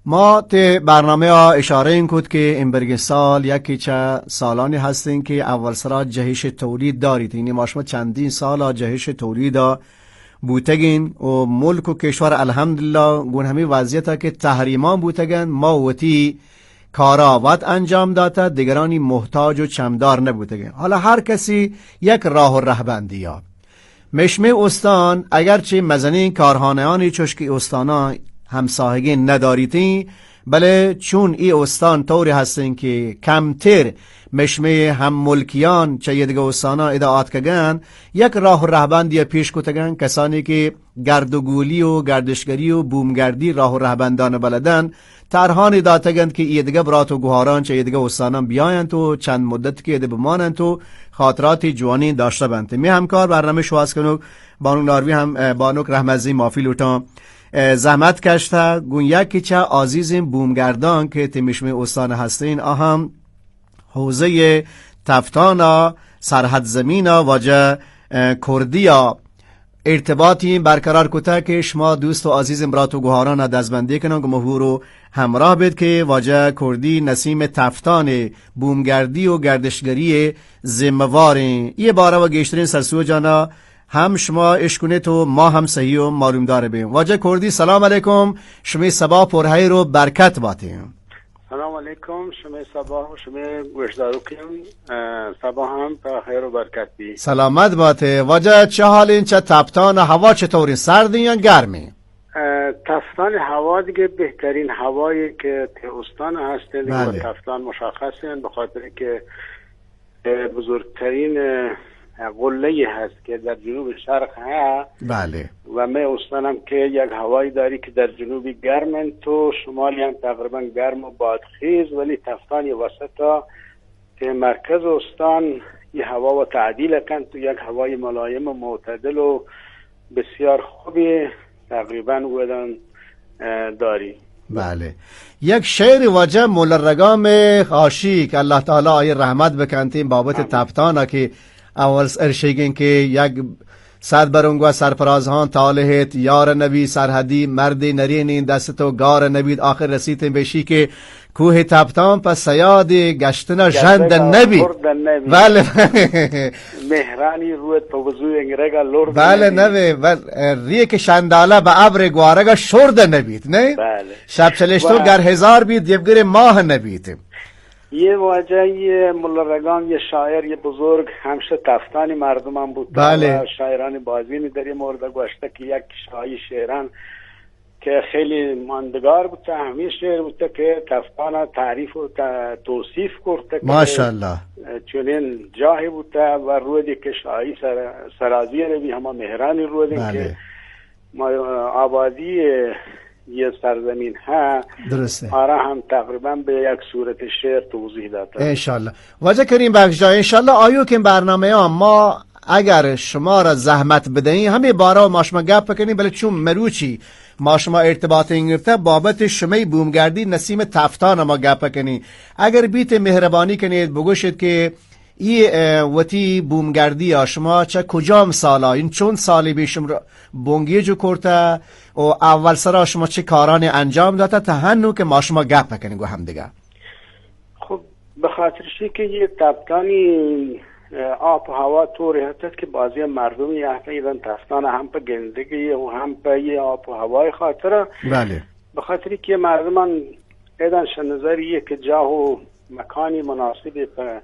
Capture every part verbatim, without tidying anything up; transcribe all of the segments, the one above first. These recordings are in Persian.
ما ته برنامه ها اشاره این کد که این برگ سال یکی چه سالانی هستین که اول سرا جهش تولید دارید، یعنی ما شما چندین سال جهش تولید بوتگین و ملک و کشور الحمدلله گون همی وضعیت که تحریمان بوتگن ما وتی کارا وقت انجام داده، دیگرانی محتاج و چمدار نبوتگن. حالا هر کسی یک راه و رهبندی ها مشمه استان اگرچه مزنین کارخانهانی چشکی استانا همساهگی نداریتی، بله چون ای استان طوری هستین که کمتر مشمه هم ملکیان چه یه دیگه استانا ادعات کگن، یک راه و رهبندی پیش کتگن کسانی که گردوگولی و گردشگری و بومگردی راه و رهبندان بلدن ترهانی داتگند که یه دیگه برات و گوهاران چه یه دیگه استانان بیاین تو چند مدت که یه دیگه بمانن تو خاطرات جوانی داشته بنده. می همکار برنامه شواز کنو بانوک ناروی هم بانوک رحمزی مافی لوتان زحمت کشته گون یکی چه عزیزین بومگردان که تیمشمه استان هستین آهم حوزه تفتانا سرحد زمینا واجه کردیا ارتباطی برقرار کتا که شما دوست و عزیز امرات و گوهاران دزبندی کنن که مهور رو همراه بید که واجه کردی نسیم تفتان بومگردی و گردشگری زموارین یه باره و گشترین سرسو جانا هم شما اشکونه تو ما هم صحیح و معلوم داره بیم. واجه کردی سلام علیکم، شما سبا پرهی رو برکت باتیم. سلام علیکم، شما سبا و شما گوشدارو کم سبا هم پرخیر و برکت بی. سلامت باته. واجه چه حالین، چه تفتان هوا چطورین، سردین یا گرمی؟ تفتان هوا دیگه بهترین هوایی که تهستان هستن دیگه. بله. تفتان مشخصن به خاطر که بزرگترین قله هست که در جنوب شرق ها. بله. و من استانم که یک هوایی داری که در جنوبی گرمن تو شمالی هم تقریبا گرم و بادخیز، ولی تفتان یه وسطا که مرکز استان یه هوا و تعدیل کن تو یک هوای ملایم و معتدل و بسیار خوبی تقریبا ودن داری. بله. یک شعر واجه مولا رگام خاشی که الله تعالی آیه رحمت بکنتیم بابت تفتانا که اول ارشیگین که یک صد برونگو سرفرازهان طالحت یار نبی سرحدی مرد نرینین دست تو گار نبید آخر رسیتیم بشی که کوه تفتان پس سیاد گشتنا جند نبی. بله مهرانی رویت پوزوی انگرگا لرد بله نبی و ریک شنداله به عبر گوارگا شرد نبید نه. بله. شب چلشتو گر هزار بید دیبگر ماه نبید. یه واجه یه مولا رگام یه شاعر یه بزرگ همشه تفتانی مردم هم بود. بله. و شاعرانی بازی در یه مورد گوشته که یک شاعی شعران که خیلی ماندگار بود همین شعر بود که تفتان تعریف و توصیف کرده ماشاءالله چونین جاهی بود و رویدی که شاعی سر سرازی روی همه مهرانی رویدی. بله. که ما آبادی یه سرزمین ها درسته آره هم تقریبا به یک صورت شعر توضیح داده انشالله. واجه کریم بخش جای انشالله آیو که برنامه ها ما اگر شما را زحمت بدهیم همه بارا ما شما گپ بکنیم، بله چون مروچی ما شما ارتباط اینگرفته بابت شمی بومگردی نسیم تفتان ما گپ بکنیم. اگر بیت مهربانی کنید بگوشید که ای وتی بومگردی ها شما چه کجام سالا این چون سالی بیشم بونگی جو کرده و اول سرا شما چه کارانی انجام داده تا هنو که ما شما گپ بکنیم گو هم دیگه. خب به خاطرشی که یه تفتانی آب و هوا طوری هست که بعضی مردمی یحفه ایدن تفتان هم په گندگی و هم په یه آب و هوای خاطره. بله. به خاطری که مردمان ایدن شنظریه که جا و مکانی مناسبی په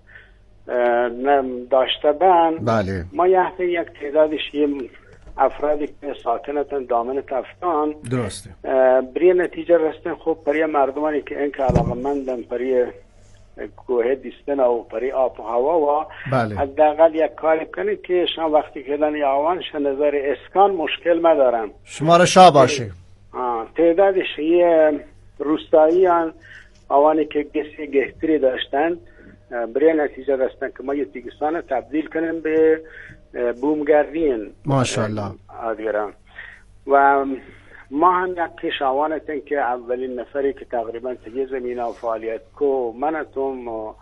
داشته بند. بله. ما یحفه یک تعدادش یه افرادی که ساکنتن دامن تفتان درسته بری نتیجه رستن خوب پری مردمانی که این که علاقه مندن پری کوه دیستن و پری آب و هوا و بله. حداقل یک کاری کنید که شما وقتی که دن یاوانش نظر اسکان مشکل مدارن شما را شا باشه. تعدادش یه روستایی هن آوانی که گسی گهتری داشتن بری نتیجه رستن که ما یه تیگستان تبدیل کنیم به بومگردین ماشاءالله آدیران. و ما هم یک کشاوانتن که اولین نفری که تقریبا تگه زمین و فعالیت کو منتم و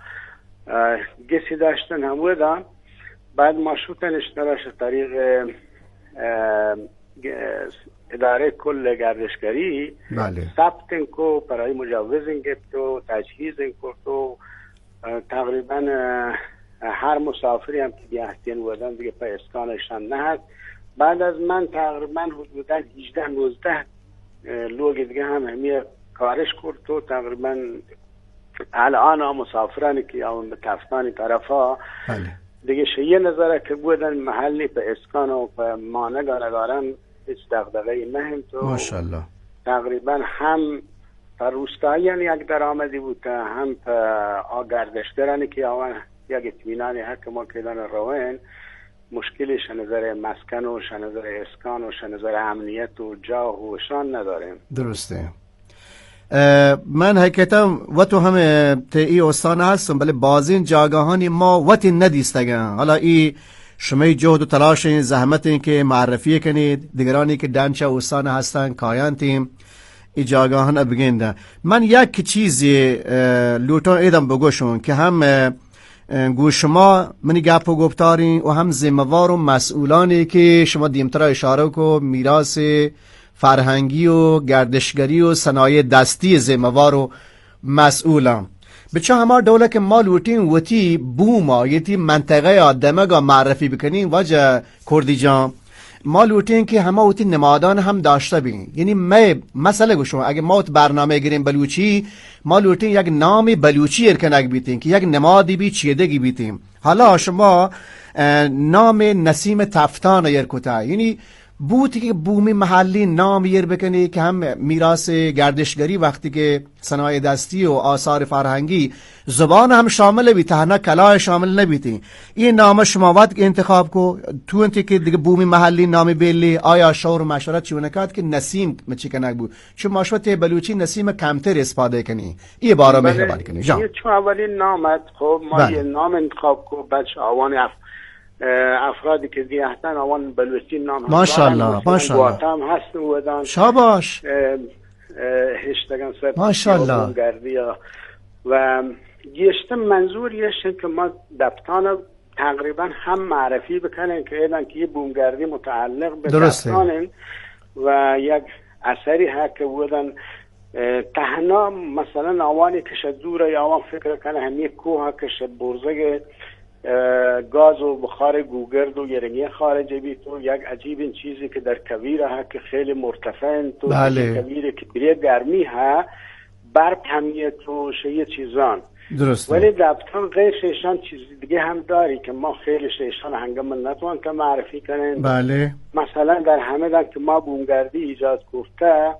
گسی داشتن هموه دان بعد ما شوتن اشتراش طریق اداره کل گردشگری بله ثبت کو برای مجوز گرفت و تجهیز کرد و تقریبا هر مسافری هم که بیاهتین بودن دیگه پای اسکانشان نه هست. بعد از من تقریبا حدودا هجده نوزده لوگ دیگه هم همیه کارش کرد و تقریبا الان هم مسافرانی که اون به تفتانی طرفا دیگه شیه نظره که بودن محلی به اسکان و به مانه نگارن هیچ دغدغه‌ای نه هم تو ماشاءالله تقریبا هم پر روستاییان یک درآمدی بود هم پر گردشگرانی که آوان یک اطمینانی هست ما کردن روین مشکلی شنظر مسکن و شنظر اسکان و شنظر امنیت و جا و شان نداریم. درسته. من حقیقتا و تو هم تی استان هستم ولی بازین جاگاهانی ما وقتی ندیستگن. حالا ای شما جهد و تلاش این زحمت این که معرفی کنید دیگرانی که دانچه استان هستن کایانتیم ای جاگاهان بگنده. من یک چیزی لوتون ایدم بگوشون که هم گو شما منی گپ و گفتارین و هم ذمه‌وار و مسئولانی که شما دیمتر اشاره کو میراث فرهنگی و گردشگری و صنایع دستی ذمه‌وار و مسئولان بچه همار دوله که ما لوتین وتی بوما یتی منطقه آدمگا معرفی بکنین وجه کردی جان ما لوتین که همه وتی نمادان هم داشته بین. یعنی ما مسئله گوشون اگه ما برنامه گیریم بلوچی ما لوتین یک نامی بلوچی ارکنک بیتیم که یک نمادی بی چیدگی بیتیم. حالا شما نام نسیم تفتان یرکوتا یعنی بوتی که بومی محلی نام یر بکنی که هم میراث گردشگری وقتی که صنایع دستی و آثار فرهنگی زبان هم شامل بی تهنا کلاه شامل نبیتی این نام شما وقت انتخاب کو تو انتی که دیگه بومی محلی نام بیلی آیا شور و مشورت چونکات که نسیم مچی کنک بود چون ماشوت بلوچی نسیم کمتر اسپاده کنی این بارا مهربانی کنی جان یه چون اولین نامت خب ما بله. یه نام انتخاب کو بچه آوان اف... افرادی که دیگهتن آوان بلوچی نام ماشاءالله ماشاءالله هم هست بودن شاباش هشتگن سر ماشاءالله و گیشتم منظور یشتن که ما دبتان تقریبا هم معرفی بکنن که ایدن که یه بومگردی متعلق به دبتانن و یک اثری ها که بودن تهنا مثلا آوانی کشه دوره یا آوان فکر کنه همیه کوه ها کشه برزگ گاز و بخار گوگرد و یرنگی خارجی بی تو یک عجیب این چیزی که در کویر ها که خیلی مرتفع تو بله. کویر که بریه گرمی ها برپ همیه تو شیه چیزان درسته ولی دبتان غیر شیشان چیز دیگه هم داری که ما خیلی شیشان هنگام نتوان که معرفی کنن بله مثلا در همه دن که ما بومگردی ایجاد کرده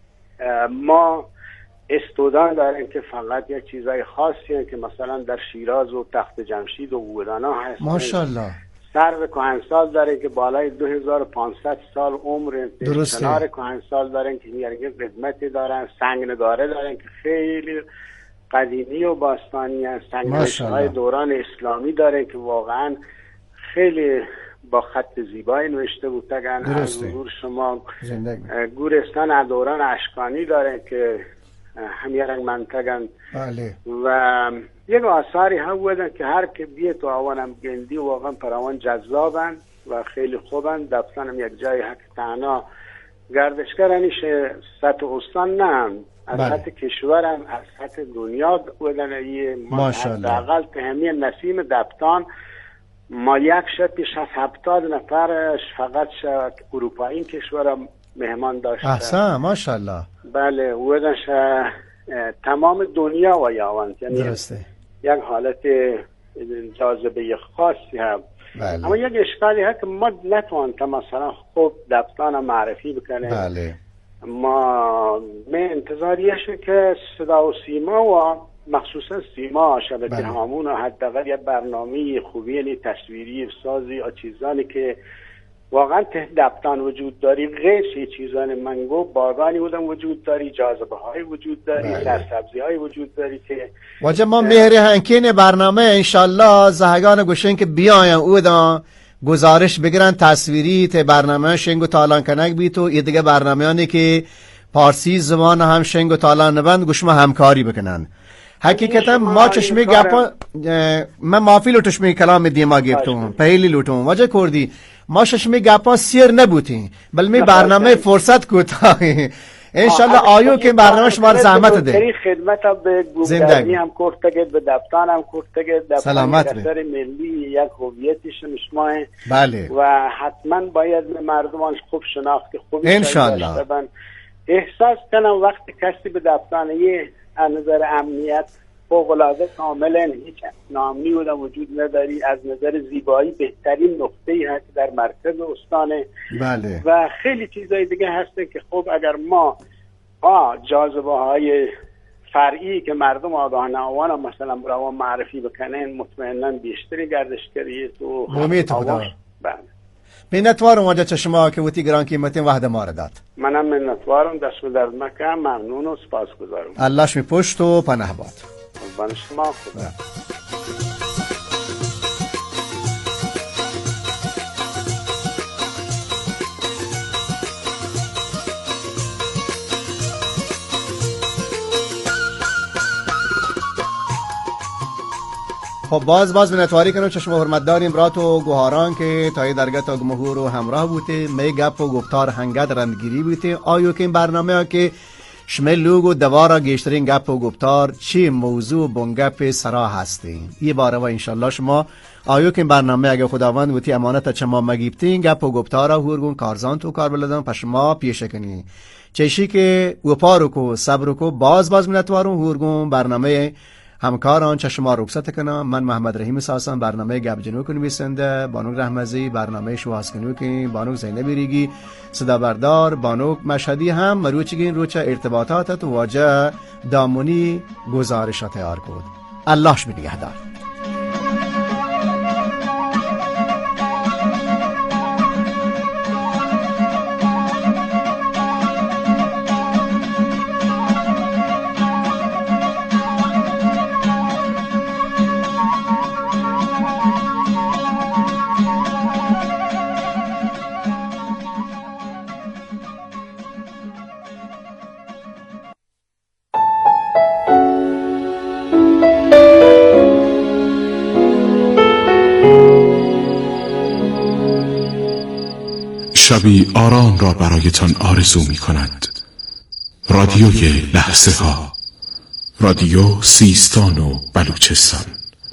ما استودان داریم که فقط یک چیزای خاصی هست که مثلا در شیراز و تخت جمشید و بودانا هست ماشاءالله سرو کهنسال داریم که بالای دو هزار و پانصد سال عمر درسته کنار کهنسال داریم که یعنی قدمتی دارن سنگنگاره داریم که خیلی قدیمی و باستانی هست سنگنگاره دوران اسلامی داریم که واقعا خیلی با خط زیبایی نوشته بودن از حضور شما گورستان از دوران اشکانی داره که همی رنگ منطقن بله و یک آثاری هم بودن که هر که بیه تو آوانم گندی واقعا پر آوان جذابن و خیلی خوبن دبستان هم یک جای حق تنها گردشگرانیش سطح استان نه از بله. سطح کشورم از سطح دنیا بودن یه حداقل که همین نسیم دبستان ما یک شب پیش از هفتاد نفرش فقط شد اروپایی کشورم مهمان داشته احسن ماشاءالله بله بودنش تمام دنیا و یاوان یعنی درسته یک حالت جاذبه خاصی هم بله. اما یک اشکالی هست که ما نتوان که مثلا خوب دبستان معرفی بکنه بله ما من انتظاریشه که صدا و سیما و مخصوصا سیما شبکه بله. هامون و حداقل یک برنامه خوبی یعنی تصویری سازی یا چیزانی که واقعا ته دبتان وجود داری غیر شی چیزان منگو باغانی بودن وجود داری جاذبه های وجود داری سرسبزی های وجود داری که واجه ما مهر هنکین برنامه انشالله زهگان گوشن که بیاین او دا گزارش بگیرن تصویری ته برنامه شنگو تالان کنک بی تو یه دیگه برنامه هانی که پارسی زبان هم شنگو تالان نبند گوش ما همکاری بکنن حقیقتا ما چشمی گپا من مافی لوتشمی کلام دیما گفتم پهلی لوتم واجه کردی ما شش می گپا سیر نبودیم بل می برنامه فرصت کوتاهی انشالله آیو که برنامه شما رو زحمت ده خدمت به گوگردی هم کرتگید به دبتان هم کرتگید سلامت به ملی یک هویتش شما بله و حتما باید مردمانش خوب شناخت خوب انشالله احساس کنم وقتی کسی به دبتان یه از نظر امنیت فوق‌العاده کاملا هیچ ناامنی و وجود نداری، از نظر زیبایی بهترین نقطه‌ای هست در مرکز استانه بله و خیلی چیزای دیگه هسته که خب اگر ما آ جاذبه های فرعی که مردم آگاه نوان مثلا برای معرفی بکنن مطمئنا بیشتری گردشگری تو امید خدا. بله منتوارم واجه چشما که وتی گران قیمتی وحده ما داد. منم منتوارم دست درد مکم ممنون و سپاسگزارم. الله شمی پشت و پناه باد. قربان شما خدا. خب باز باز منتواری کنم چشم حرمت داریم برات و گوهاران که تای درگاه تا گمهور و همراه بوده می گپ و گفتار هنگد رندگیری بوده آیو که این برنامه ها که شمل لوگ و دوارا گشترین گپ و گفتار چی موضوع بنگپ سرا هستیم یه باره و انشالله شما آیو که این برنامه اگه خداوند بوتی امانت چما مگیبتین گپ و گفتارا هورگون کارزان تو کار بلدن پس شما پیشه کنی چشی که وپارو کو صبر کو باز باز منتوارم هورگون برنامه همکاران چشما رخصت کنم من محمد رحیم ساسان برنامه گپ جنو کنی بیسنده بانوک رحمزی برنامه شواز کنو کنی بانوک زینبی ریگی صدا بردار بانوک مشهدی هم مروچگین روچه ارتباطات و واجه دامونی گزارشات تیار کود الله شمی نگهدار. شبی آرام را برایتان آرزو می کند. رادیوی لحظه ها، رادیو سیستان و بلوچستان.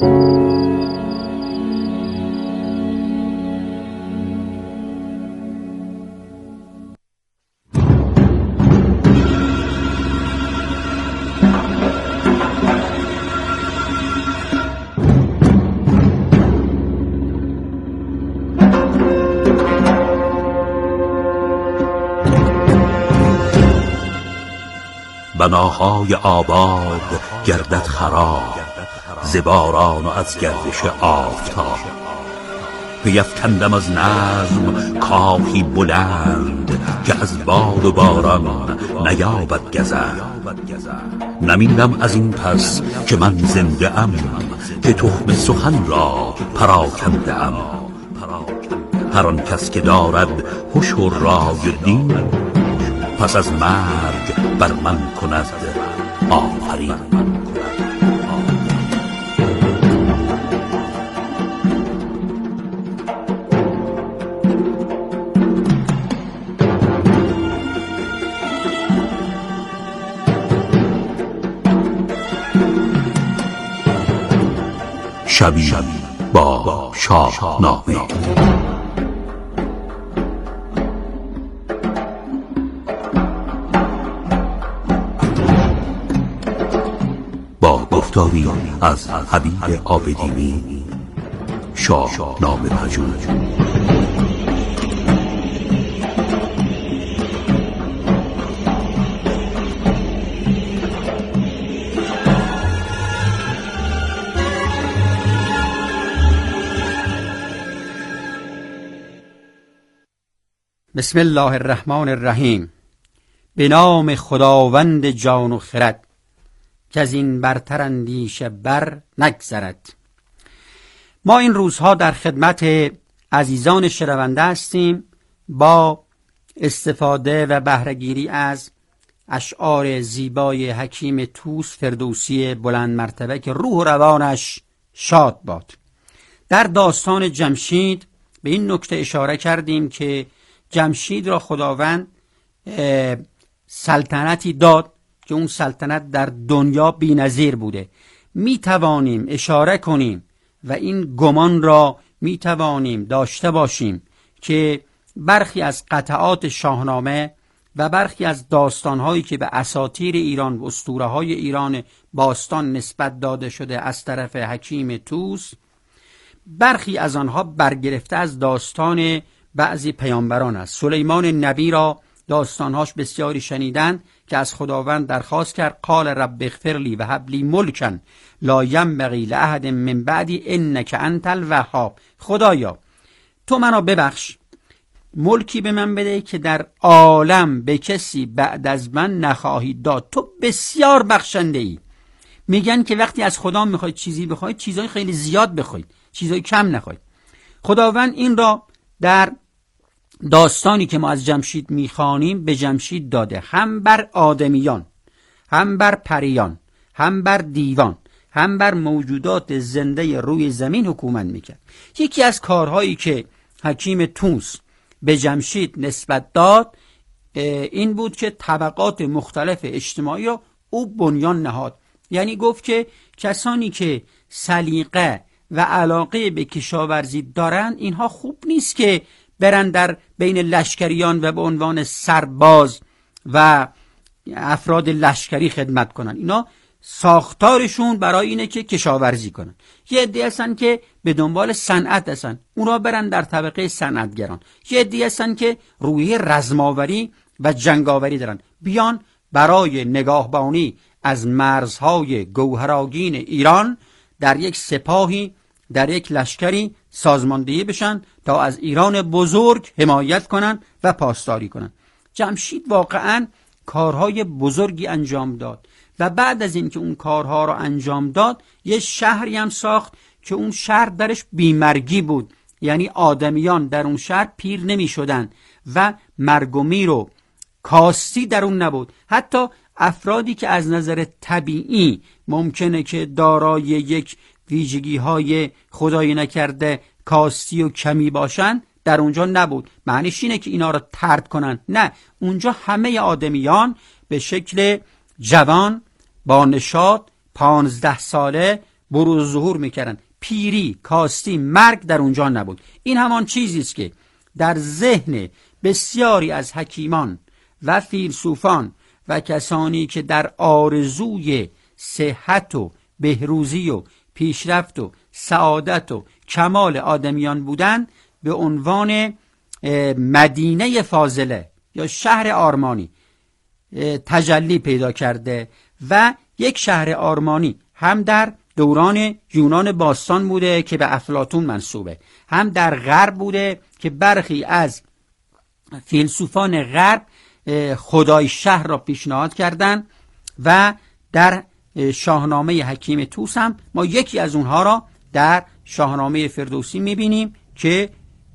بناهای آباد گردد خراب ز باران و از گردش آفتاب پیفکندم از نظم کاخی بلند که از باد و باران نیابد گزند نمیندم از این پس که من زنده ام که تخم سخن را پراکنده ام هر آن کس که دارد هوش و رای و دین پس از مرگ بر من کند آفرین. شبی با شاهنامه. گفتاری از حبیب عابدینی شاهنامه پژوه. بسم الله الرحمن الرحیم. به نام خداوند جان و خرد که از این برتر اندیشه بر نگذرد. ما این روزها در خدمت عزیزان شنونده هستیم با استفاده و بهره‌گیری از اشعار زیبای حکیم طوس فردوسی بلند مرتبه که روح و روانش شاد باد. در داستان جمشید به این نکته اشاره کردیم که جمشید را خداوند سلطنتی داد که اون سلطنت در دنیا بی‌نظیر بوده. می توانیم اشاره کنیم و این گمان را می توانیم داشته باشیم که برخی از قطعات شاهنامه و برخی از داستانهایی که به اساطیر ایران و اسطوره‌های ایران باستان نسبت داده شده از طرف حکیم طوس، برخی از آنها برگرفته از داستان بعضی پیامبران است. سلیمان نبی را داستانهاش بسیاری شنیدن که از خداوند درخواست کرد قال رب اغفر لی و هب لی ملکا لا ینبغی لاحد من بعدی انک انت الوهاب. خدایا تو منو ببخش، ملکی به من بده که در عالم به کسی بعد از من نخواهی داد، تو بسیار بخشنده ای. میگن که وقتی از خدا میخواید چیزی بخواید چیزای خیلی زیاد بخواید، چیزای کم نخواید. خداوند این را در داستانی که ما از جمشید میخوانیم به جمشید داده، هم بر آدمیان، هم بر پریان، هم بر دیوان، هم بر موجودات زنده روی زمین حکومت میکرد. یکی از کارهایی که حکیم طوس به جمشید نسبت داد این بود که طبقات مختلف اجتماعی را او بنیان نهاد. یعنی گفت که کسانی که سلیقه و علاقه به کشاورزی دارند اینها خوب نیست که برن در بین لشکریان و به عنوان سرباز و افراد لشکری خدمت کنن. اینا ساختارشون برای اینه که کشاورزی کنن. یه عده هستن که به دنبال صنعت هستن، اونا برن در طبقه صنعتگران. یه عده هستن که روی رزماوری و جنگاوری دارن، بیان برای نگاهبانی از مرزهای گوهرآگین ایران در یک سپاهی، در یک لشکری سازماندهی بشن تا از ایران بزرگ حمایت کنن و پاسداری کنن. جمشید واقعا کارهای بزرگی انجام داد و بعد از این که اون کارها رو انجام داد یه شهری هم ساخت که اون شهر درش بیمرگی بود، یعنی آدمیان در اون شهر پیر نمی شدن و مرگ و میر و کاستی در اون نبود. حتی افرادی که از نظر طبیعی ممکنه که دارای یک ویژگی های خدای نکرده کاستی و کمی باشن در اونجا نبود. معنیش اینه که اینا رو طرد کنن، نه، اونجا همه آدمیان به شکل جوان با نشاط پانزده ساله بروز ظهور میکردن. پیری، کاستی، مرگ در اونجا نبود. این همان چیزی است که در ذهن بسیاری از حکیمان و فیلسوفان و کسانی که در آرزوی صحت و بهروزی و پیشرفت و سعادت و کمال آدمیان بودن به عنوان مدینه فاضله یا شهر آرمانی تجلی پیدا کرده و یک شهر آرمانی هم در دوران یونان باستان بوده که به افلاطون منسوبه، هم در غرب بوده که برخی از فیلسوفان غرب خدای شهر را پیشنهاد کردند و در شاهنامه حکیم طوس هم ما یکی از اونها را در شاهنامه فردوسی میبینیم که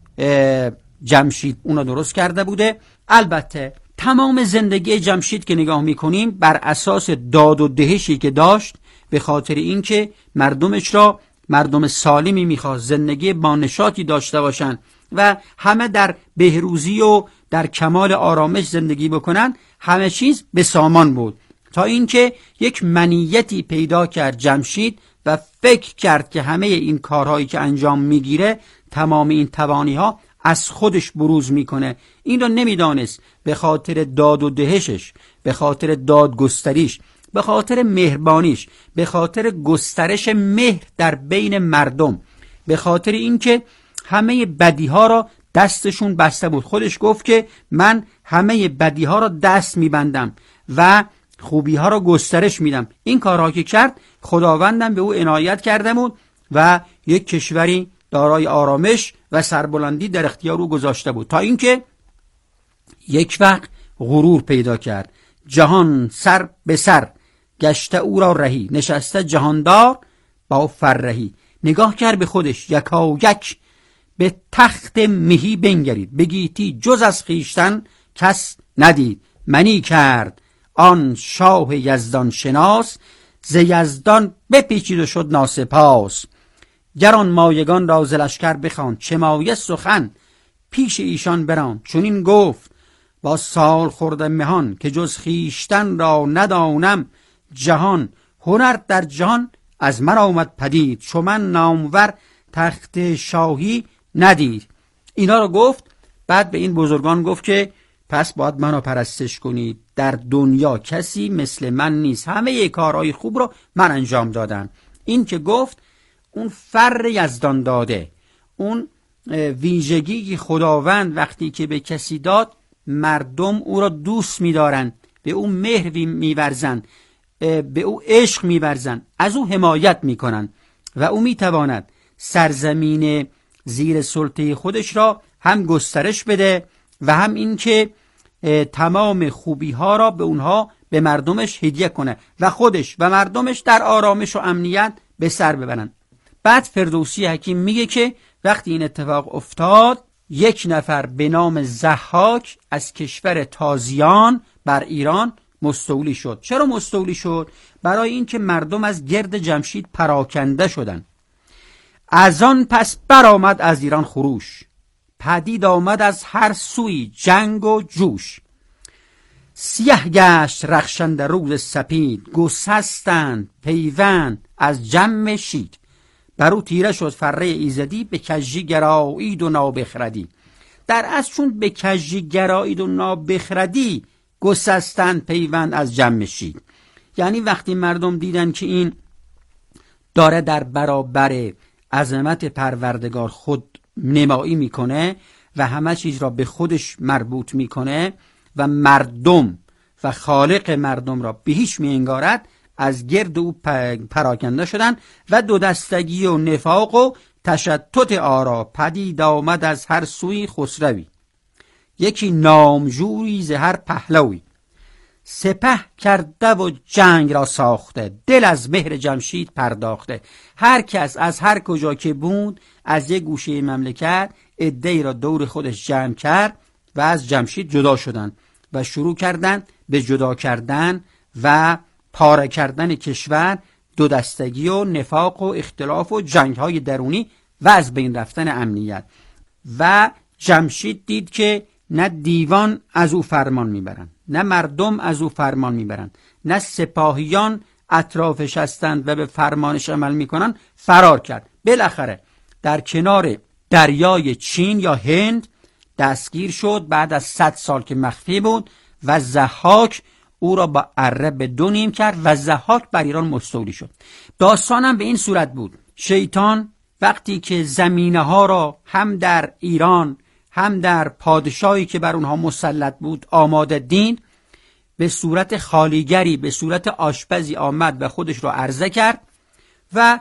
جمشید اونو درست کرده بوده. البته تمام زندگی جمشید که نگاه میکنیم بر اساس داد و دهشی که داشت، به خاطر اینکه مردمش را مردم سالمی میخواست، زندگی با نشاطی داشته باشن و همه در بهروزی و در کمال آرامش زندگی بکنن، همه چیز به سامان بود. تا اینکه یک منیتی پیدا کرد جمشید و فکر کرد که همه این کارهایی که انجام میگیره، تمام این توانی ها از خودش بروز میکنه. این را نمیدانست به خاطر داد و دهشش، به خاطر دادگستریش، به خاطر مهربانیش، به خاطر گسترش مهر در بین مردم، به خاطر اینکه همه بدی ها را دستشون بسته بود. خودش گفت که من همه بدی ها را دست میبندم و خوبی ها را گسترش میدم. این کارها که کرد خداوندم به او عنایت کرده بود و یک کشوری دارای آرامش و سربلندی در اختیار او گذاشته بود، تا اینکه یک وقت غرور پیدا کرد. جهان سر به سر گشته او را رهی، نشسته جهاندار با فرهی. نگاه کرد به خودش، یکا یک به تخت مهی بنگرید، بگیتی جز از خیشتن کس ندید. منی کرد آن شاه یزدان شناس، ز یزدان بپیچید و شد ناسپاس. گران مایگان را ز لشکر بخوان، چه مایه سخن پیش ایشان بران. چون این گفت با سال خورده مهان، که جز خیشتن را ندانم جهان. هنر در جهان از من آمد پدید، چون من نامور تخت شاهی ندید. اینا رو گفت. بعد به این بزرگان گفت که پس باید منو پرستش کنید. در دنیا کسی مثل من نیست، همه کارهای خوب رو من انجام دادم. این که گفت اون فر یزدان داده، اون ویژگی خداوند وقتی که به کسی داد، مردم او را دوست می‌دارن، به او مهر می‌ورزن، به او عشق می‌ورزن، از او حمایت می‌کنن و او می‌تواند سرزمین زیر سلطه خودش را هم گسترش بده و هم این که تمام خوبی ها را به اونها به مردمش هدیه کنه و خودش و مردمش در آرامش و امنیت به سر ببرن. بعد فردوسی حکیم میگه که وقتی این اتفاق افتاد، یک نفر به نام ضحاک از کشور تازیان بر ایران مستولی شد. چرا مستولی شد؟ برای اینکه مردم از گرد جمشید پراکنده شدن. از آن پس برآمد از ایران خروش، پدید آمد از هر سوی جنگ و جوش. سیه گشت رخشنده روز سپید، گسستند پیوند از جم شید. برو تیره شد فره ایزدی، به کژی گرایید و نابخردی. در اصل چون به کژی گرایید و نابخردی گسستند پیوند از جم شید، یعنی وقتی مردم دیدن که این داره در برابر عظمت پروردگار خود نمایی میکنه و همه چیز را به خودش مربوط میکنه و مردم و خالق مردم را به هیچ میانگارد، از گرد او پراکنده شدن و دو دستگی و نفاق و تشتت آرا پدید آمد از هر سوی خسروی. یکی نامجوری ز هر پهلوی، سپه کرده و جنگ را ساخته، دل از مهر جمشید پرداخته. هر کس از هر کجا که بود از یک گوشه مملکت عده‌ای را دور خودش جمع کرد و از جمشید جدا شدن و شروع کردن به جدا کردن و پاره کردن کشور، دو دستگی و نفاق و اختلاف و جنگ‌های درونی و از بین رفتن امنیت. و جمشید دید که نه دیوان از او فرمان میبرند، نه مردم از او فرمان میبرند، نه سپاهیان اطرافش هستند و به فرمانش عمل میکنن. فرار کرد. بالاخره در کنار دریای چین یا هند دستگیر شد بعد از صد سال که مخفی بود و ضحاک او را با اره به دو نیم کرد و ضحاک بر ایران مستولی شد. داستانم به این صورت بود: شیطان وقتی که زمینه ها را هم در ایران هم در پادشاهی که بر اونها مسلط بود آماده دید، به صورت خالیگری، به صورت آشپزی آمد و خودش را عرضه کرد و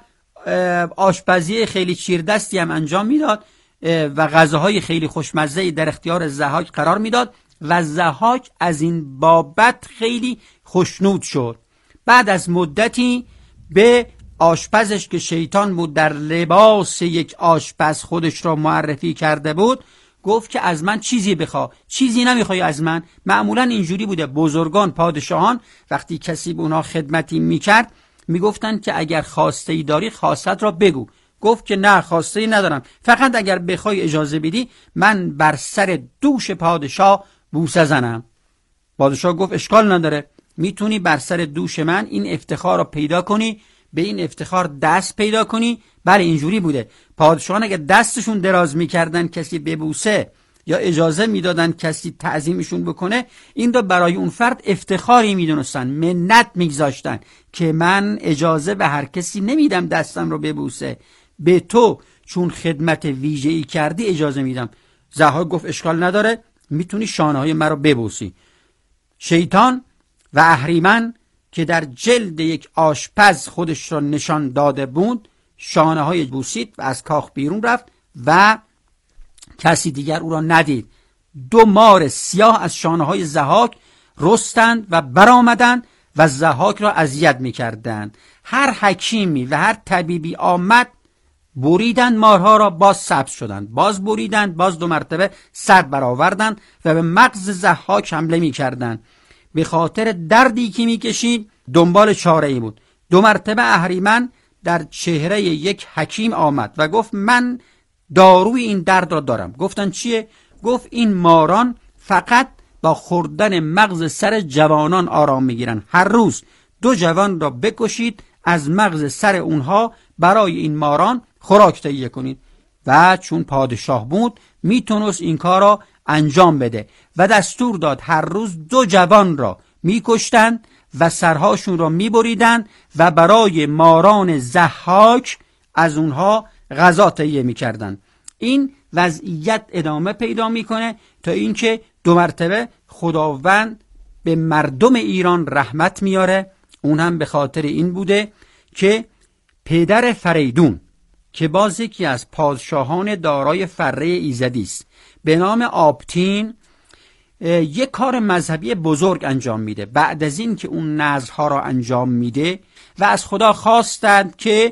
آشپزی خیلی چیردستی هم انجام میداد و غذاهای خیلی خوشمزه‌ای در اختیار ضحاک قرار میداد و ضحاک از این بابت خیلی خوشنود شد. بعد از مدتی به آشپزش که شیطان بود در لباس یک آشپز خودش را معرفی کرده بود، گفت که از من چیزی بخوا. چیزی نمیخوای از من؟ معمولا اینجوری بوده، بزرگان پادشاهان وقتی کسی به اونها خدمتی میکرد میگفتن که اگر خواسته ای داری خواستت را بگو. گفت که نه، خواسته ای ندارم، فقط اگر بخوای اجازه بدی من بر سر دوش پادشاه بوسه زنم. پادشاه گفت اشکال نداره، میتونی بر سر دوش من این افتخار را پیدا کنی، به این افتخار دست پیدا کنی. بله اینجوری بوده. پادشاهان اگه دستشون دراز میکردن کسی ببوسه یا اجازه میدادن کسی تعظیمشون بکنه، این رو برای اون فرد افتخاری میدونستن، منت میگذاشتن که من اجازه به هر کسی نمیدم دستم رو ببوسه، به تو چون خدمت ویژه‌ای کردی اجازه میدم. ضحاک گفت اشکال نداره، میتونی شانه های من رو ببوسی. شیطان و اهریمن که در جلد یک آشپز خودش را نشان داده بود شانه های بوسید و از کاخ بیرون رفت و کسی دیگر او را ندید. دو مار سیاه از شانه های ضحاک رستند و برآمدند و ضحاک را اذیت می‌کردند. هر حکیمی و هر طبیبی آمد بریدند مارها را، باز سبز شدند، باز بریدند، باز دو مرتبه سر برآوردند و به مغز ضحاک حمله می‌کردند. به خاطر دردی که می‌کشید دنبال چاره‌ای بود. دو مرتبه اهریمن در چهره یک حکیم آمد و گفت من داروی این درد را دارم. گفتن چیه؟ گفت این ماران فقط با خوردن مغز سر جوانان آرام میگیرن. هر روز دو جوان را بکشید، از مغز سر اونها برای این ماران خوراک تهیه کنید. و چون پادشاه بود میتونست این کار را انجام بده و دستور داد هر روز دو جوان را میکشتند و سرهاشون را میبریدن و برای ماران ضحاک از اونها غذا تهیه میکردن. این وضعیت ادامه پیدا میکنه تا اینکه دو مرتبه خداوند به مردم ایران رحمت میاره. اون هم به خاطر این بوده که پدر فریدون که باز یکی از پادشاهان دارای فره ایزدی است به نام آبتین یک کار مذهبی بزرگ انجام میده. بعد از این که اون نذرها را انجام میده و از خدا خواستند که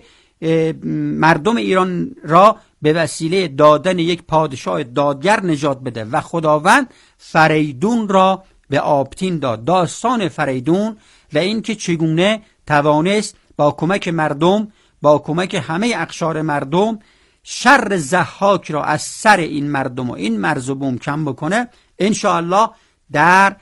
مردم ایران را به وسیله دادن یک پادشاه دادگر نجات بده و خداوند فریدون را به آبتین داد. داستان فریدون و این که چگونه توانست با کمک مردم، با کمک همه اقشار مردم شر ضحاک را از سر این مردم و این مرز و بوم کم بکنه، انشاءالله در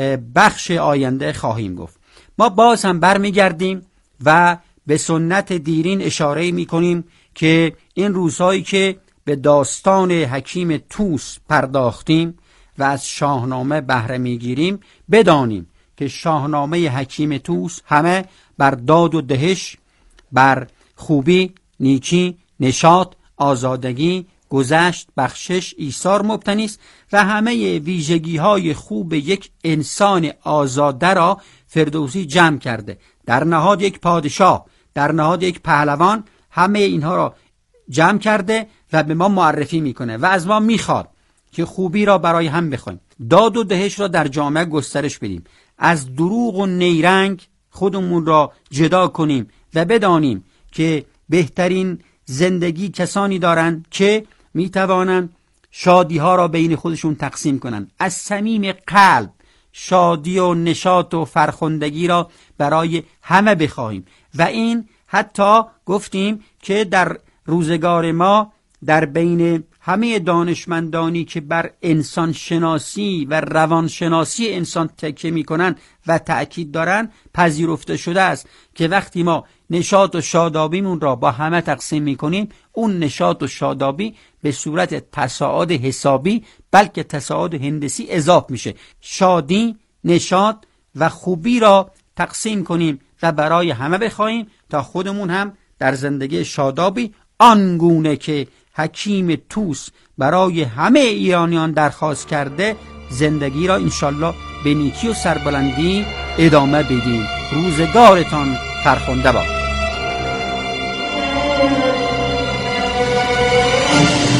بخش آینده خواهیم گفت. ما باز هم برمیگردیم و به سنت دیرین اشاره میکنیم که این روزهایی که به داستان حکیم طوس پرداختیم و از شاهنامه بهره میگیریم، بدانیم که شاهنامه حکیم طوس همه بر داد و دهش، بر خوبی، نیکی، نشاط، آزادگی، گذشت، بخشش، ایثار مبتنی است و همه ویژگی های خوب یک انسان آزاده را فردوسی جمع کرده. در نهاد یک پادشاه، در نهاد یک پهلوان، همه اینها را جمع کرده و به ما معرفی میکنه و از ما میخواد که خوبی را برای هم بخوایم، داد و دهش را در جامعه گسترش بدیم، از دروغ و نیرنگ خودمون را جدا کنیم و بدانیم که بهترین زندگی کسانی دارند که میتوانند شادی ها را بین خودشون تقسیم کنند. از صمیم قلب شادی و نشاط و فرخندگی را برای همه بخواهیم و این حتی گفتیم که در روزگار ما در بین همه دانشمندانی که بر انسان شناسی و روان شناسی انسان تکیه میکنن و تأکید دارن، پذیرفته شده است که وقتی ما نشاط و شادابیمون را با همه تقسیم میکنیم، اون نشاط و شادابی به صورت تصاعد حسابی بلکه تصاعد هندسی اضافه میشه. شادی، نشاط و خوبی را تقسیم کنیم و برای همه بخواهیم تا خودمون هم در زندگی شادابی آنگونه که حکیم طوس برای همه ایرانیان درخواست کرده زندگی را انشالله به نیکی و سربلندی ادامه بدیم. روزگارتان فرخنده باد.